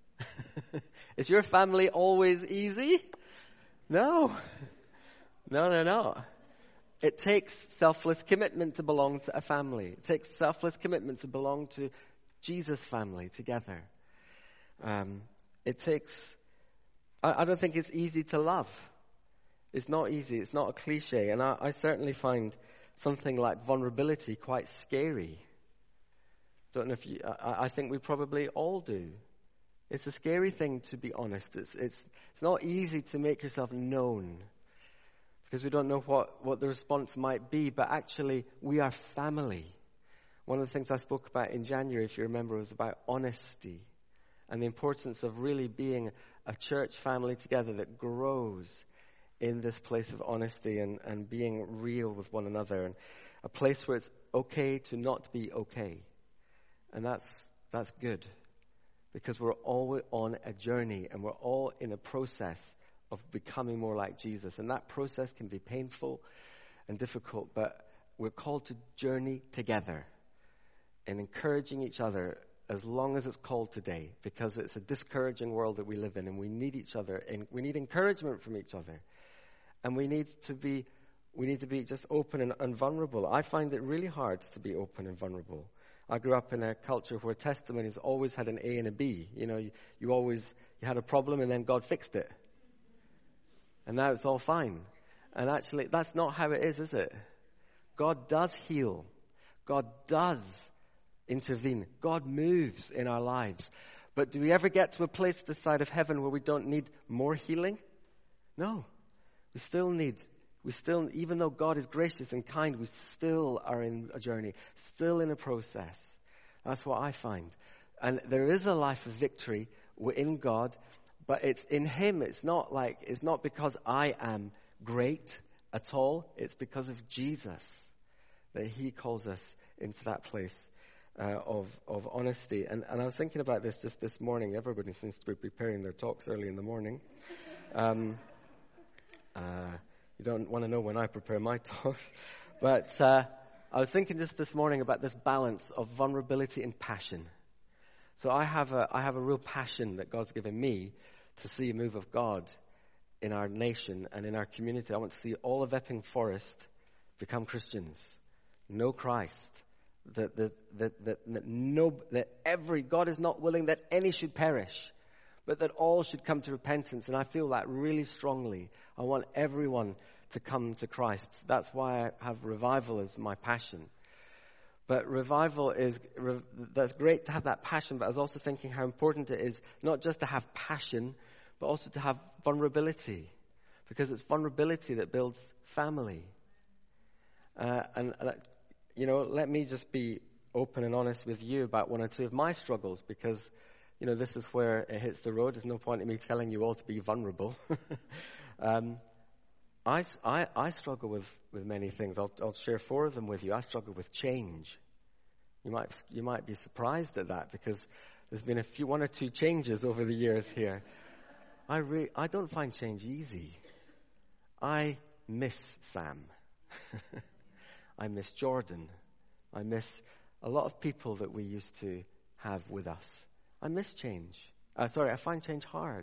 Is your family always easy? No. No, they're not. It takes selfless commitment to belong to a family. It takes selfless commitment to belong to Jesus' family together. Um, it takes, I, I don't think it's easy to love. It's not easy. It's not a cliche. And I, I certainly find something like vulnerability quite scary. Don't know if you, I, I think we probably all do. It's a scary thing, to be honest. It's, it's, it's not easy to make yourself known because we don't know what, what the response might be, but actually we are family. One of the things I spoke about in January, if you remember, was about honesty and the importance of really being a church family together that grows in this place of honesty and, and being real with one another, and a place where it's okay to not be okay. And that's that's good, because we're all on a journey and we're all in a process of becoming more like Jesus. And that process can be painful and difficult, but we're called to journey together and encouraging each other as long as it's called today, because it's a discouraging world that we live in, and we need each other, and we need encouragement from each other. And we need to be we need to be just open and, and vulnerable. I find it really hard to be open and vulnerable. I grew up in a culture where testimonies always had an A and a B. You know, you, you always, you had a problem and then God fixed it. And now it's all fine. And actually, that's not how it is, is it? God does heal. God does intervene. God moves in our lives. But do we ever get to a place this side of heaven where we don't need more healing? No. We still need We still, even though God is gracious and kind, we still are in a journey, still in a process. That's what I find. And there is a life of victory in God, but it's in Him. It's not like, it's not because I am great at all. It's because of Jesus that He calls us into that place uh, of of honesty. And, and I was thinking about this just this morning. Everybody seems to be preparing their talks early in the morning. Um, uh, You don't want to know when I prepare my talks. But uh, I was thinking just this morning about this balance of vulnerability and passion. So I have a I have a real passion that God's given me to see a move of God in our nation and in our community. I want to see all of Epping Forest become Christians, know Christ. That that that that, that no that every God is not willing that any should perish, but that all should come to repentance. And I feel that really strongly. I want everyone to come to Christ. That's why I have revival as my passion. But revival is, that's great to have that passion, but I was also thinking how important it is not just to have passion, but also to have vulnerability. Because it's vulnerability that builds family. Uh, and, and, you know, let me just be open and honest with you about one or two of my struggles, because, you know, this is where it hits the road. There's no point in me telling you all to be vulnerable. um, I, I, I struggle with, with many things. I'll, I'll share four of them with you. I struggle with change. You might you might be surprised at that, because there's been a few one or two changes over the years here. I re- I don't find change easy. I miss Sam. I miss Jordan. I miss a lot of people that we used to have with us. I miss change. Uh, sorry, I find change hard.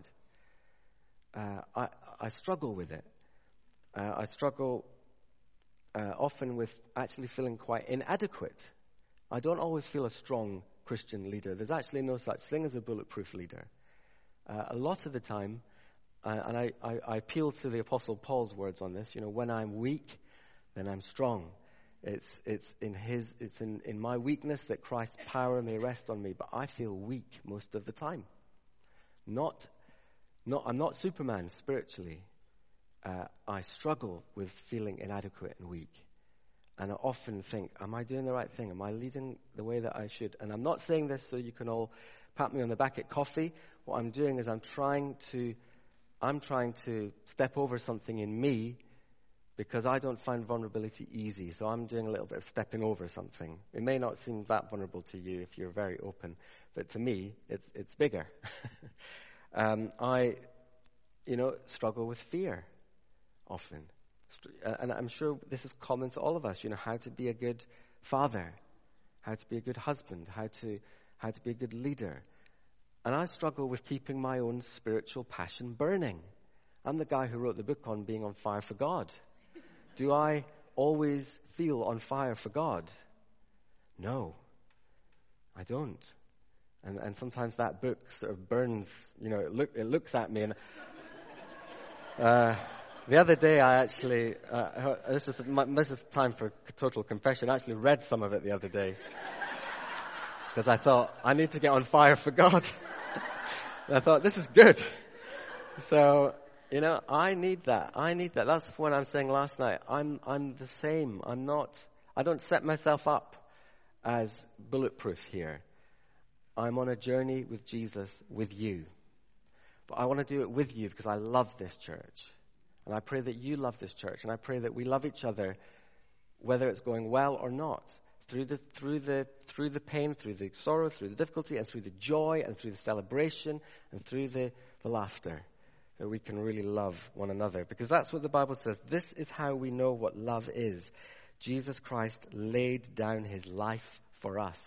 Uh, I I struggle with it. Uh, I struggle uh, often with actually feeling quite inadequate. I don't always feel a strong Christian leader. There's actually no such thing as a bulletproof leader. Uh, a lot of the time, uh, and I, I, I appeal to the Apostle Paul's words on this, you know, when I'm weak, then I'm strong. It's it's in his it's in, in my weakness that Christ's power may rest on me. But I feel weak most of the time. Not, not I'm not Superman spiritually. Uh, I struggle with feeling inadequate and weak. And I often think, am I doing the right thing? Am I leading the way that I should? And I'm not saying this so you can all pat me on the back at coffee. What I'm doing is I'm trying to, I'm trying to step over something in me, because I don't find vulnerability easy. So I'm doing a little bit of stepping over something. It may not seem that vulnerable to you if you're very open, but to me, it's it's bigger. um, I, you know, struggle with fear often. And I'm sure this is common to all of us, you know, how to be a good father, how to be a good husband, how to how to be a good leader. And I struggle with keeping my own spiritual passion burning. I'm the guy who wrote the book on being on fire for God. Do I always feel on fire for God? No, I don't. And and sometimes that book sort of burns, you know, it, look, it looks at me and... Uh, The other day, I actually, uh, this is my, this is time for total confession. I actually read some of it the other day, because I thought, I need to get on fire for God. And I thought, this is good. So, you know, I need that. I need that. That's what I'm saying last night. I'm I'm the same. I'm not, I don't set myself up as bulletproof here. I'm on a journey with Jesus, with you. But I want to do it with you because I love this church. And I pray that you love this church, and I pray that we love each other, whether it's going well or not, through the through the through the pain, through the sorrow, through the difficulty, and through the joy, and through the celebration, and through the, the laughter, that we can really love one another. Because that's what the Bible says. This is how we know what love is. Jesus Christ laid down his life for us.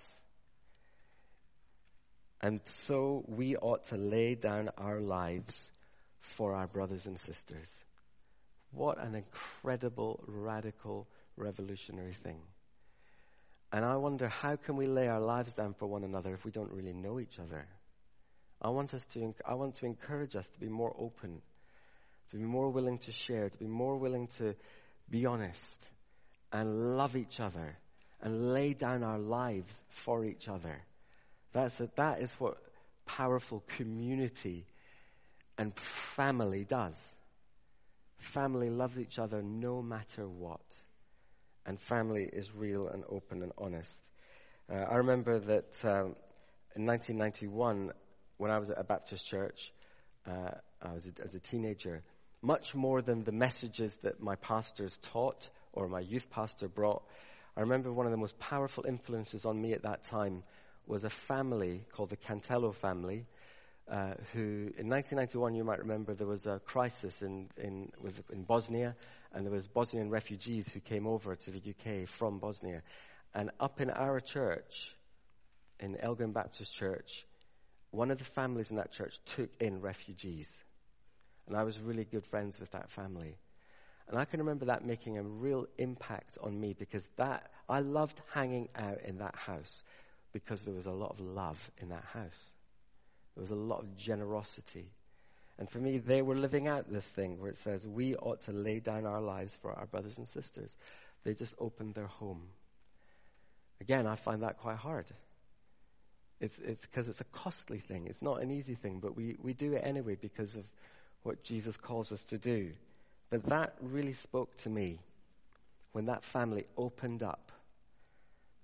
And so we ought to lay down our lives for our brothers and sisters. What an incredible, radical, revolutionary thing. And I wonder, how can we lay our lives down for one another if we don't really know each other? I want us to, I want to encourage us to be more open, to be more willing to share, to be more willing to be honest and love each other and lay down our lives for each other. That's a, that is what powerful community and family does. Family loves each other no matter what. And family is real and open and honest. Uh, I remember that um, in nineteen ninety-one, when I was at a Baptist church, uh, I was a, as a teenager, much more than the messages that my pastors taught or my youth pastor brought, I remember one of the most powerful influences on me at that time was a family called the Cantello family, Uh, who, in nineteen ninety-one, you might remember, there was a crisis in in, with, in Bosnia, and there was Bosnian refugees who came over to the U K from Bosnia. And up in our church, in Elgin Baptist Church, one of the families in that church took in refugees. And I was really good friends with that family. And I can remember that making a real impact on me, because that I loved hanging out in that house, because there was a lot of love in that house. There was a lot of generosity. And for me, they were living out this thing where it says we ought to lay down our lives for our brothers and sisters. They just opened their home. Again, I find that quite hard. It's it's because it's a costly thing. It's not an easy thing, but we, we do it anyway because of what Jesus calls us to do. But that really spoke to me when that family opened up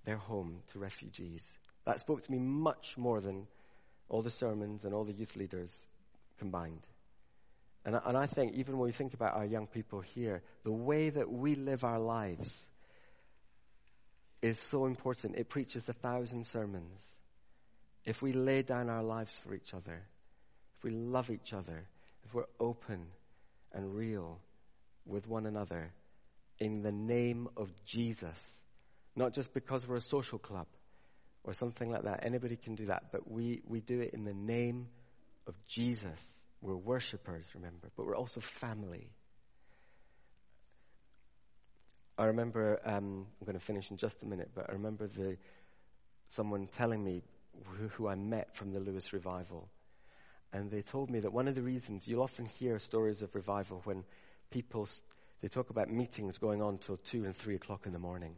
their home to refugees. That spoke to me much more than all the sermons and all the youth leaders combined. And I, and I think even when we think about our young people here, the way that we live our lives is so important. It preaches a thousand sermons. If we lay down our lives for each other, if we love each other, if we're open and real with one another in the name of Jesus, not just because we're a social club or something like that. Anybody can do that, but we, we do it in the name of Jesus. We're worshipers, remember, but we're also family. I remember, um, I'm going to finish in just a minute, but I remember the someone telling me who, who I met from the Lewis Revival. And they told me that one of the reasons, you'll often hear stories of revival when people, they talk about meetings going on till two and three o'clock in the morning.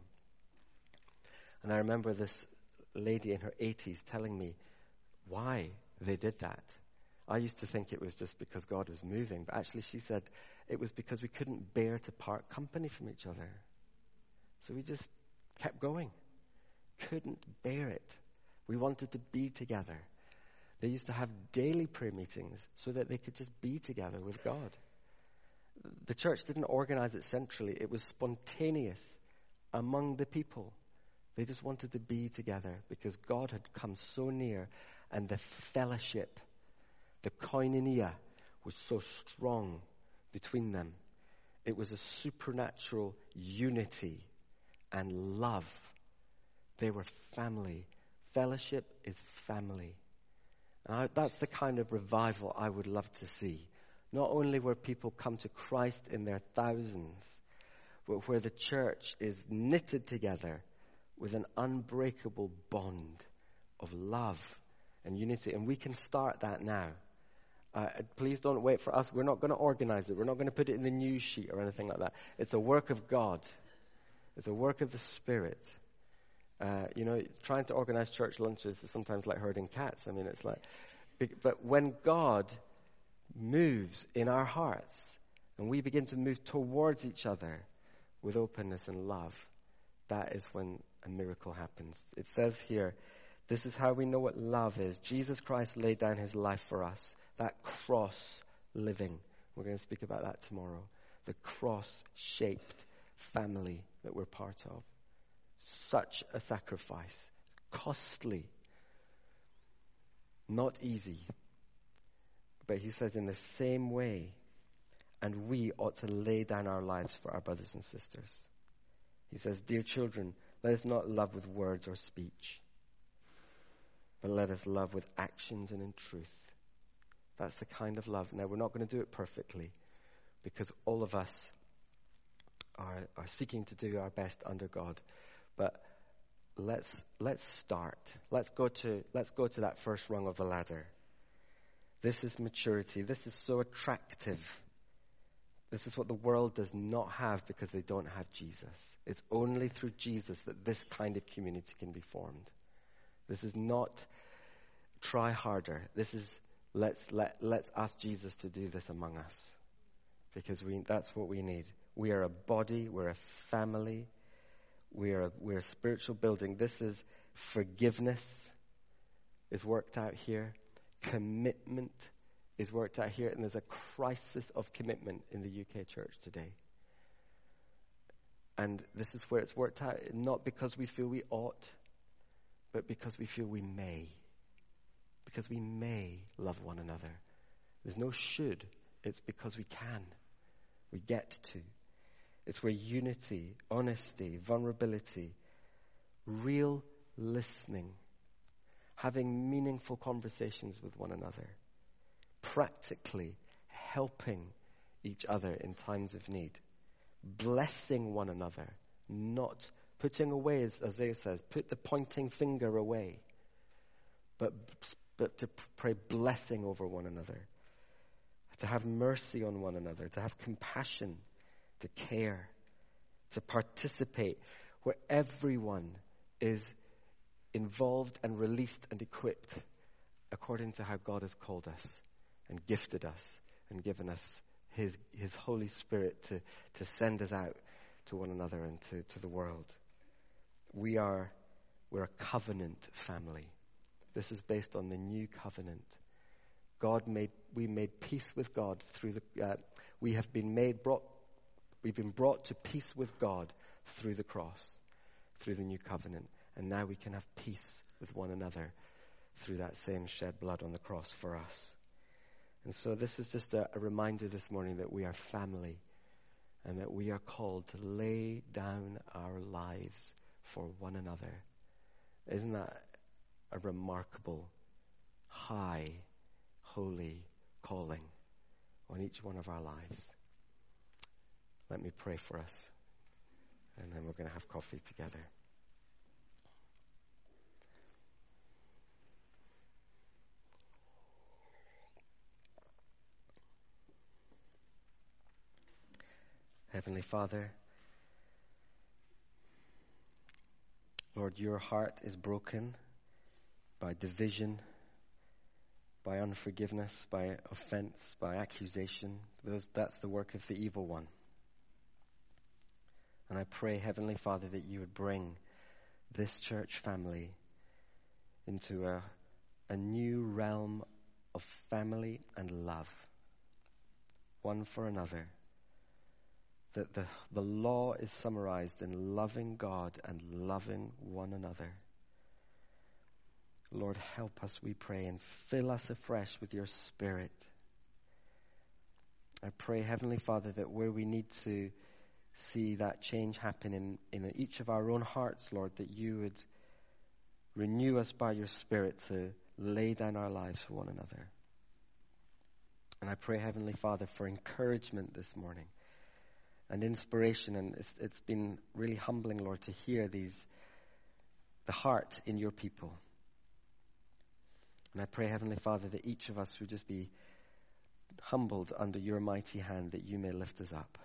And I remember this lady in her eighties telling me why they did that. I used to think it was just because God was moving, but actually she said it was because we couldn't bear to part company from each other. So we just kept going. Couldn't bear it. We wanted to be together. They used to have daily prayer meetings so that they could just be together with God. The church didn't organize it centrally. It was spontaneous among the people. They just wanted to be together because God had come so near, and the fellowship, the koinonia, was so strong between them. It was a supernatural unity and love. They were family. Fellowship is family. And I, that's the kind of revival I would love to see. Not only where people come to Christ in their thousands, but where the church is knitted together with an unbreakable bond of love and unity. And we can start that now. Uh, please don't wait for us. We're not going to organize it. We're not going to put it in the news sheet or anything like that. It's a work of God. It's a work of the Spirit. Uh, you know, trying to organize church lunches is sometimes like herding cats. I mean, it's like, but when God moves in our hearts and we begin to move towards each other with openness and love, that is when a miracle happens. It says here, this is how we know what love is. Jesus Christ laid down his life for us. That cross living. We're going to speak about that tomorrow. The cross-shaped family that we're part of. Such a sacrifice. Costly. Not easy. But he says in the same way, and we ought to lay down our lives for our brothers and sisters. He says, dear children, let us not love with words or speech, but let us love with actions and in truth. That's the kind of love. Now, we're not going to do it perfectly because all of us are, are seeking to do our best under God. But let's let's start. Let's go to let's go to that first rung of the ladder. This is maturity. This is so attractive. This is what the world does not have because they don't have Jesus. It's only through Jesus that this kind of community can be formed. This is not try harder. This is let's let let's ask Jesus to do this among us. Because we that's what we need. We are a body, we're a family, we are a, we're a spiritual building. This is forgiveness is worked out here. Commitment is worked out here, and there's a crisis of commitment in the U K church today. And this is where it's worked out, not because we feel we ought, but because we feel we may. Because we may love one another. There's no should, it's because we can. We get to. It's where unity, honesty, vulnerability, real listening, having meaningful conversations with one another, practically helping each other in times of need, blessing one another, not putting away, as Isaiah says, put the pointing finger away, but, but to pray blessing over one another, to have mercy on one another, to have compassion, to care, to participate, where everyone is involved and released and equipped according to how God has called us and gifted us and given us his his Holy Spirit to, to send us out to one another and to, to the world. We are We're a covenant family. This is based on the new covenant. God made, we made peace with God through the, uh, we have been made, brought, we've been brought to peace with God through the cross, through the new covenant. And now we can have peace with one another through that same shed blood on the cross for us. And so this is just a, a reminder this morning that we are family and that we are called to lay down our lives for one another. Isn't that a remarkable, high, holy calling on each one of our lives? Let me pray for us, and then we're going to have coffee together. Heavenly Father, Lord, your heart is broken by division, by unforgiveness, by offense, by accusation. Those, that's the work of the evil one. And I pray, Heavenly Father, that you would bring this church family into a, a new realm of family and love, one for another. That the, the law is summarized in loving God and loving one another. Lord, help us, we pray, and fill us afresh with your Spirit. I pray, Heavenly Father, that where we need to see that change happen in, in each of our own hearts, Lord, that you would renew us by your Spirit to lay down our lives for one another. And I pray, Heavenly Father, for encouragement this morning and inspiration, and it's, it's been really humbling, Lord, to hear these, the heart in your people. And I pray, Heavenly Father, that each of us would just be humbled under your mighty hand, that you may lift us up.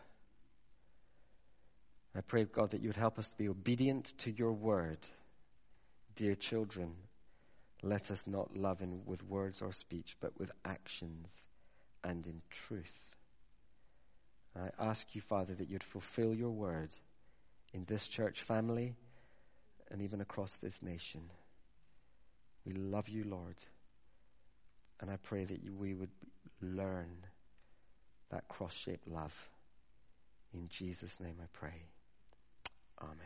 I pray, God, that you would help us to be obedient to your word. Dear children, let us not love in, with words or speech, but with actions and in truth. I ask you, Father, that you'd fulfill your word in this church family and even across this nation. We love you, Lord. And I pray that you, we would learn that cross-shaped love. In Jesus' name I pray. Amen.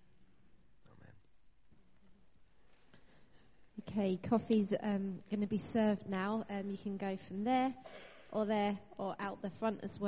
Amen. Okay, coffee's um, going to be served now. Um, you can go from there or there or out the front as well.